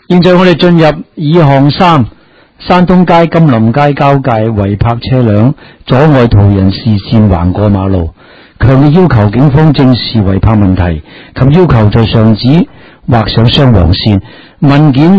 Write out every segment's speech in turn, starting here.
現在我哋進入2項3山東街金林街交界違泊車輛阻礙途人視線橫過馬路，強烈要求警方正視違泊問題，及要求在上址劃上雙黃線。文件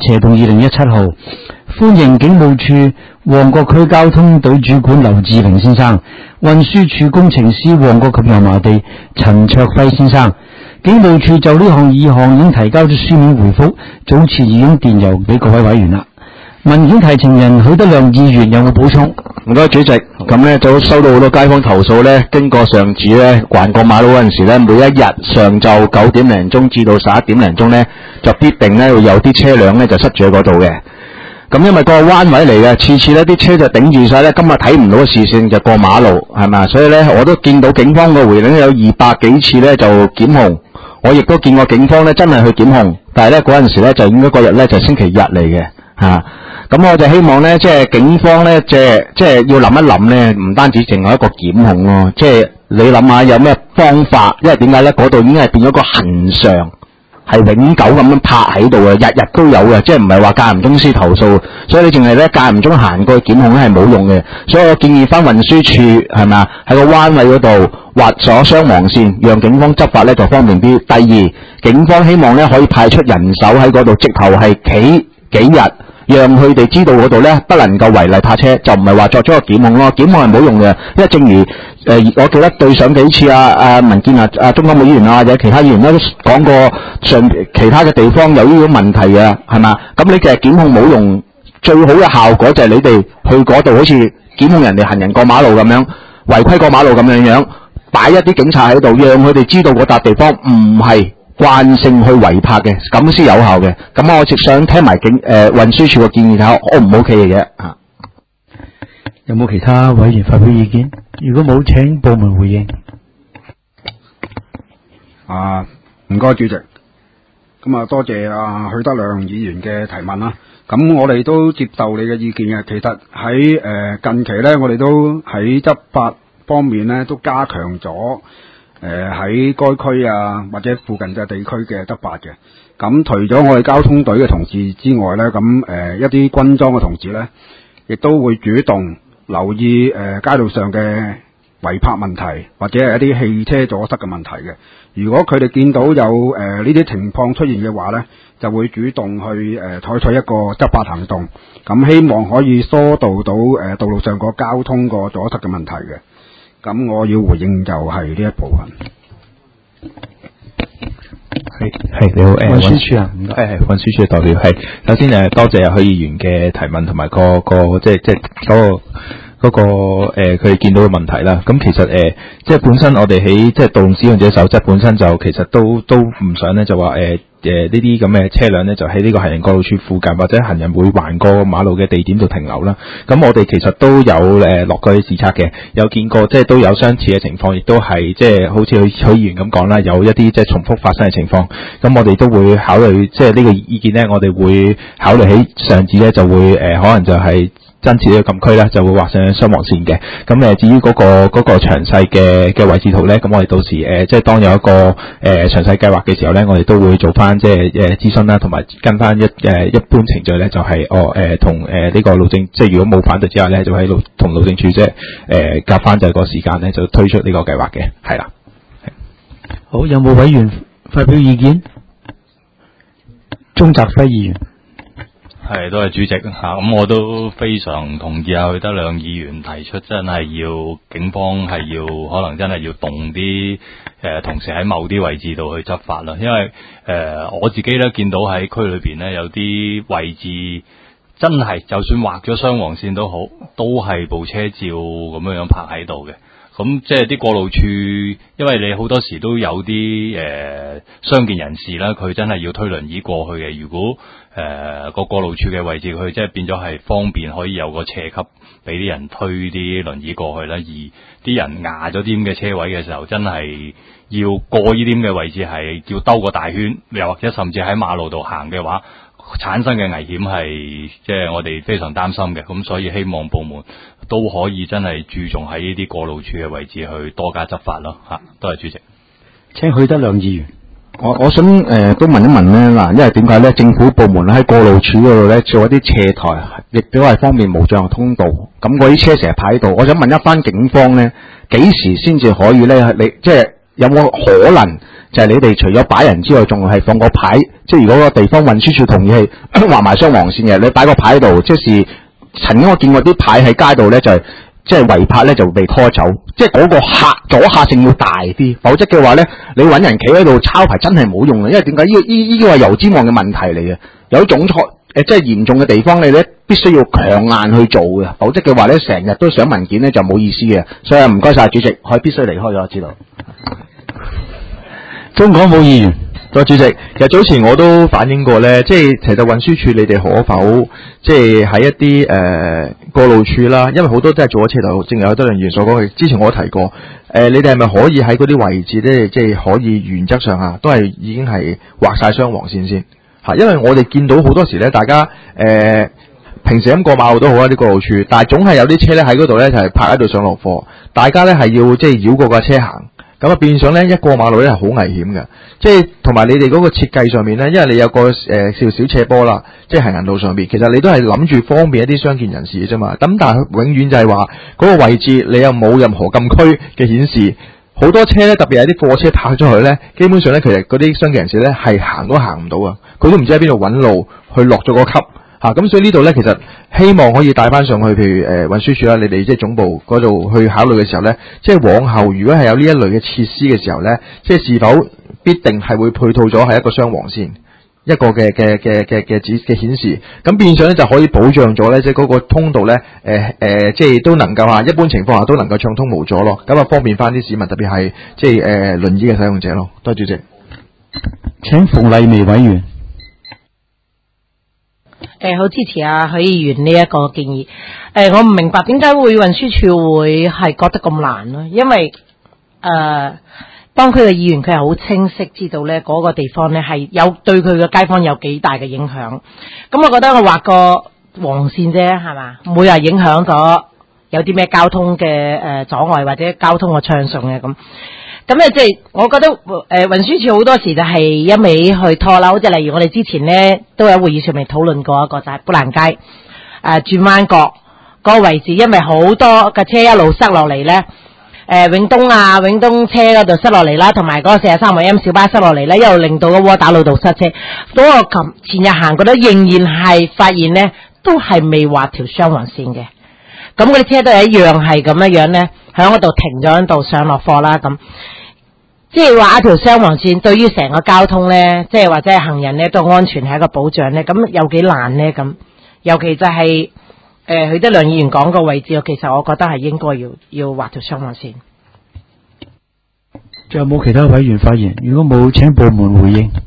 68/2017號，歡迎警務處旺角區交通隊主管劉志玲先生、運輸署工程師旺角及油麻地陳卓輝先生。警務處就呢項議項已經提交咗書面回覆，早前已經電郵俾各位委員啦。文件提呈人許德亮議員有冇補充？ 唔該，主席。咁呢，就收到好多街坊投訴呢，經過上址呢，橫過馬路嗰陣時呢，每一日上晝9點零鐘至到11點零鐘呢，就必定呢會有啲車輛呢就塞住喺嗰度嘅。咁因為個彎位嚟嘅，次次呢啲車就頂住晒呢，今日睇唔到視線就過馬路，係咪？所以呢，我都見到警方個回應有200幾次呢就檢控，我亦都見過警方呢真係去檢控，但係呢嗰陣時呢就應該嗰日呢就星期日嚟嘅嚇。咁我就希望咧，即係警方咧，即係要諗一諗咧，唔單止淨係一個檢控咯，即係你諗下有咩方法？因為點解咧？嗰度已經係變咗個恆常，係永久咁樣泊喺度嘅，日日都有嘅，即係唔係話間唔中先投訴，所以你淨係咧間唔中行過去檢控咧係冇用嘅。所以我建議翻運輸處係咪啊？喺個彎位嗰度劃咗雙黃線，讓警方執法咧就方便啲。第二，警方希望咧可以派出人手喺嗰度，直頭係企幾日。讓佢哋知道嗰度咧不能夠違例泊車，就唔係話作咗個檢控咯。檢控係冇用嘅，因為正如我記得對上幾次民建鍾國武議員或者其他議員都講過，其他嘅地方有呢種問題嘅，係嘛？咁你其實檢控冇用，最好嘅效果就係你哋去嗰度，好似檢控人哋行人過馬路咁樣，違規過馬路咁樣，擺一啲警察喺度，讓佢哋知道嗰笪地方唔係慣性去違泊嘅，咁先有效嘅。咁我直想聽埋運輸署嘅建議睇下 O 唔 OK 嘅嘢啊？ 有冇其他委員發表意見？如果冇，請部門回應。 唔該主席。咁多謝許德亮議員嘅提問啦。咁我哋都接受你嘅意見嘅。其實喺近期咧，我哋都喺執法方面咧都加強咗。喺該區或者附近嘅地區嘅執法嘅，咁除咗我哋交通隊嘅同事之外咧，咁一啲軍裝嘅同事咧，亦都會主動留意街道上嘅違泊問題，或者係一啲汽車阻塞嘅問題嘅。如果佢哋見到有呢啲情況出現嘅話咧，就會主動去採取一個執法行動，咁希望可以疏導到道路上個交通個阻塞嘅問題嘅。咁我要回應就係呢一部分。 係你好，運輸署啊，係運輸署嘅代表。係首先多謝許議員嘅提問同埋嗰個佢哋見到嘅問題啦。咁其實即係本身我哋喺即係道路使用者守則本身就其實都唔想咧，就話呢啲咁嘅車輛咧就喺呢個行人過路處附近或者行人會橫過馬路嘅地點度停留啦。咁我哋其實都有落過去視察嘅，有見過即係都有相似嘅情況，亦都係即係好似許議員咁講啦，有一啲即係重複發生嘅情況。咁我哋都會考慮即係呢個意見咧，我哋會考慮喺上址咧就會可能就係增設呢個禁區咧，就會畫上雙黃線嘅。咁至於嗰個詳細嘅位置圖咧，咁我哋到時即係當有一個詳細計劃嘅時候咧，我哋都會做翻即係諮詢啦，同埋跟翻一般程序咧，就係同呢個路政，即係如果冇反對之下咧，就喺同路政處即係夾翻就係個時間咧，就推出呢個計劃嘅，係啦。 好，有冇委員發表意見？鍾澤輝議員。 係，都係主席咁我都非常同意許德亮議員提出，真係要警方係要可能真係要動啲同時喺某啲位置度去執法啦。因為我自己咧見到喺區裏邊咧有啲位置真係就算畫咗雙黃線都好，都係部車照咁樣泊喺度嘅。咁即係啲過路處，因為你好多時都有啲傷健人士啦，佢真係要推輪椅過去嘅。如果個過路處嘅位置，佢即係變咗係方便，可以有個斜級俾啲人推啲輪椅過去啦。而啲人壓咗啲咁嘅車位嘅時候，真係要過呢啲咁嘅位置係要兜個大圈，又或者甚至喺馬路度行嘅話，產生嘅危險係即係我哋非常擔心嘅。咁所以希望部門都可以真係注重喺呢啲過路處嘅位置去多加執法咯。多謝主席。 請許德亮議員。 我想都問一問咧嗱，因為點解咧？政府部門喺過路處嗰度咧做一啲斜台，亦都係方便無障礙通道。咁嗰啲車成日排喺度，我想問一翻警方咧，幾時先至可以咧？你即係有冇可能就係你哋除咗擺人之外，仲係放個牌？即係如果個地方運輸署同意係畫埋雙黃線嘅，你擺個牌喺度，即係曾經我見過啲牌喺街度咧，就係即係違泊咧就會被拖走。即係嗰個阻嚇性要大啲，否則嘅話咧，你揾人企喺度抄牌真係冇用嘅，因為點解？呢個係油尖旺嘅問題嚟嘅，有種錯即係嚴重嘅地方，你咧必須要強硬去做嘅，否則嘅話咧，成日都上文件咧就冇意思嘅。所以唔該晒主席，我必須離開咗，我知道。 中港冇議員。 多謝主席，其實早前我都反映過咧，即係其實運輸署你哋可否即係喺一啲過路處啦，因為好多都係做咗車頭，正如有德良議員所講嘅。之前我都提過，你哋係咪可以喺嗰啲位置咧，即係可以原則上啊，都係已經係畫晒雙黃線先嚇，因為我哋見到好多時咧，大家平時咁過馬路都好啊，啲過路處，但係總係有啲車咧喺嗰度咧就係泊喺度上落貨，大家咧係要即係繞過架車行。咁啊，變相咧一過馬路咧係好危險嘅，即係同埋你哋嗰個設計上面咧，因為你有個小斜坡啦，即係行人路上邊，其實你都係諗住方便一啲傷健人士嘅啫嘛。咁但係永遠就係話嗰個位置你又冇任何禁區嘅顯示，好多車咧特別係啲貨車泊咗去咧，基本上咧其實嗰啲傷健人士咧係行都行唔到啊，佢都唔知喺邊度揾路去落咗個級。咁所以呢度咧，其實希望可以帶翻上去，譬如運輸署啦，你哋即係總部嗰度去考慮嘅時候咧，即係往後如果係有呢一類嘅設施嘅時候咧，即係是否必定係會配套咗係一個雙黃線，一個嘅顯示，咁變相咧就可以保障咗咧，即係嗰個通道咧，即係都能夠一般情況下都能夠暢通無阻咯，咁啊方便翻啲市民，特別係即係輪椅嘅使用者咯。多謝主席。 請馮麗薇委員。 好支持許議員呢一個建議。我唔明白點解會運輸署會係覺得咁難咯？因為當區嘅議員佢係好清晰知道咧嗰個地方咧係有對佢嘅街坊有幾大嘅影響。咁我覺得我畫個黃線啫，係嘛？唔會話影響咗有啲咩交通嘅阻礙或者交通嘅暢順嘅咁。咁咧即係我覺得運輸署好多時就係一味去拖樓，即係例如我哋之前咧都喺會議上面討論過一個就係砵蘭街轉彎角嗰個位置，因為好多嘅車一路塞落嚟咧，永東車嗰度塞落嚟啦，同埋嗰個43號 M 小巴塞落嚟咧，一路令到個窩打老道塞車。嗰個前日行過咧，仍然係發現咧都係未畫條雙黃線嘅，咁嗰啲車都係一樣係咁樣咧，喺嗰度停咗喺度上落貨啦咁。即係話一條雙黃線對於成個交通咧，即係或者係行人咧都安全係一個保障咧，咁有幾難咧咁？尤其就係許德良議員講個位置，其實我覺得係應該要畫條雙黃線。 仲有冇其他委員發言？如果冇，請部門回應。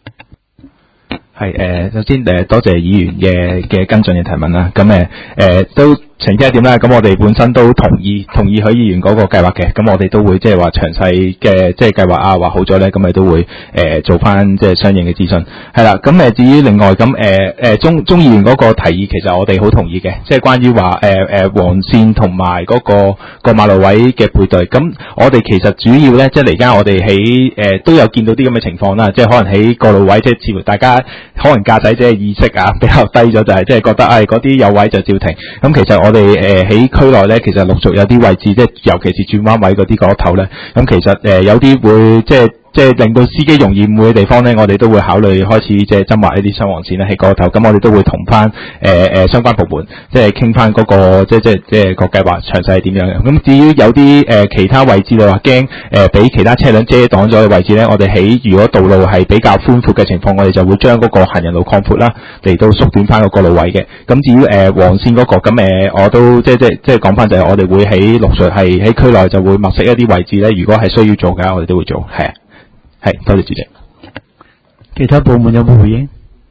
係首先多謝議員嘅跟進嘅提問啦。咁都澄清一點啦。咁我哋本身都同意許議員嗰個計劃嘅。咁我哋都會即係話詳細嘅即係計劃啊，畫好咗咧，咁咪都會做翻即係相應嘅諮詢。係啦。咁至於另外咁鍾議員嗰個提議，其實我哋好同意嘅，即係關於話黃線同埋嗰個馬路位嘅配對。咁我哋其實主要咧，即係嚟緊我哋喺都有見到啲咁嘅情況啦，即係可能喺過路位，即係似乎大家可能駕駛者嘅意識比較低咗，就係即係覺得嗰啲有位就照停。咁其實我哋喺區內咧，其實陸續有啲位置，即係尤其是轉彎位嗰啲角頭咧，咁其實有啲會即係令到司機容易誤會嘅地方咧，我哋都會考慮開始即係增劃一啲雙黃線咧喺嗰頭。咁我哋都會同翻相關部門即係傾翻嗰個即係個計劃詳細係點樣嘅。咁至於有啲其他位置你話驚俾其他車輛遮擋咗嘅位置咧，我哋喺如果道路係比較寬闊嘅情況，我哋就會將嗰個行人路擴闊啦，嚟到縮短翻個過路位嘅。咁至於黃線嗰個咁我都即係講翻就係我哋會喺陸續係喺區內就會物色一啲位置咧，如果係需要做嘅，我哋都會做，係啊。係，多謝主席。 其他部門有冇回應？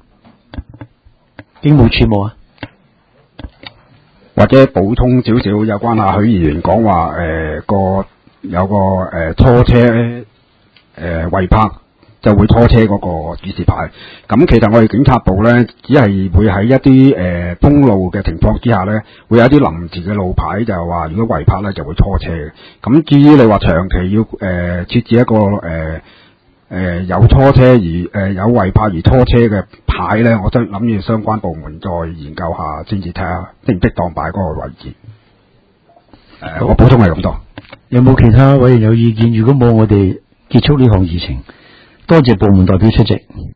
警務處冇啊？ 或者補充少少有關許議員講話有個拖車違泊就會拖車嗰個指示牌。咁其實我哋警察部咧，只係會喺一啲封路嘅情況之下咧，會有一啲臨時嘅路牌，就係話如果違泊咧就會拖車嘅。咁至於你話長期要設置一個有拖車而有違泊而拖車嘅牌咧，我都諗住相關部門再研究下，先至睇下適唔適當擺嗰個位置。我補充係咁多。 有冇其他委員有意見？如果冇，我哋結束呢項議程。多謝部門代表出席。